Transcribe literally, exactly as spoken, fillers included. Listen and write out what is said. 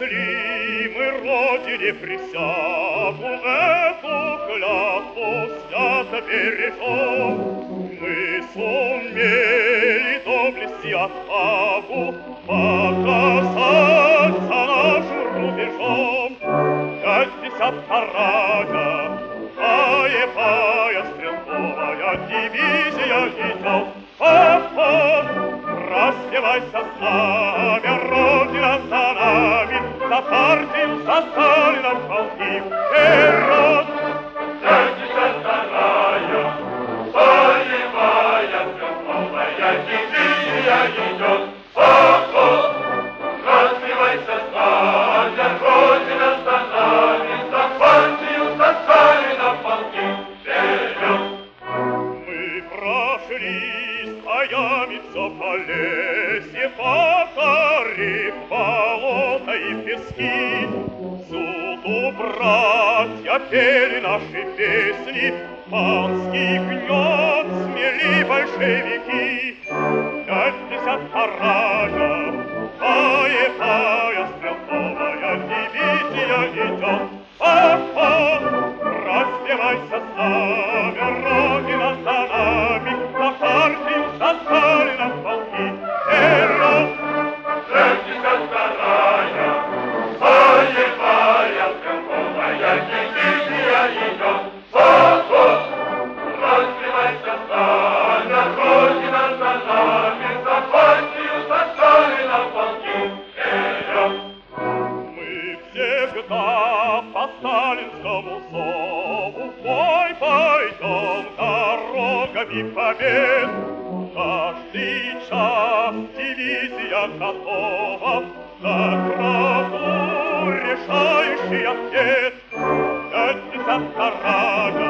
принесли мы Родине присягу, эту клятву свято бережем. Мы сумели доблесть и отвагу показать за нашим рубежом. Пятьдесят вторая боевая стрелковая дивизия идет. Папа, распевайся знамя, Родина за нами, за партию, за Сталина в полки. Вперед! Пятьдесят вторая боевая стрелковая дивизия идет. Папа, распевайся знамя, Родина за нами, за партию, за Сталина в полки. Вперед! Мы прошли стоями все полесье, покорив болота и пески. Всюду братья пели наши песни, панский гнет смели большевики. Пятьдесят вторая боевая стрелковая дивизия идет. Папа, распевайся знамя, Родина за нами, за партию, за Сталина в полки. Вперед! Пятьдесят вторая боевая стрелковая дивизия идет. Папа, распевайся знамя, Родина за нами, за партию, за Сталина в полки. Вперед! Мы всегда по сталинскому зову в бой пойдем дорогами побед. Каждый час дивизия готова, за крову решающий ответ. Пятьдесят вторая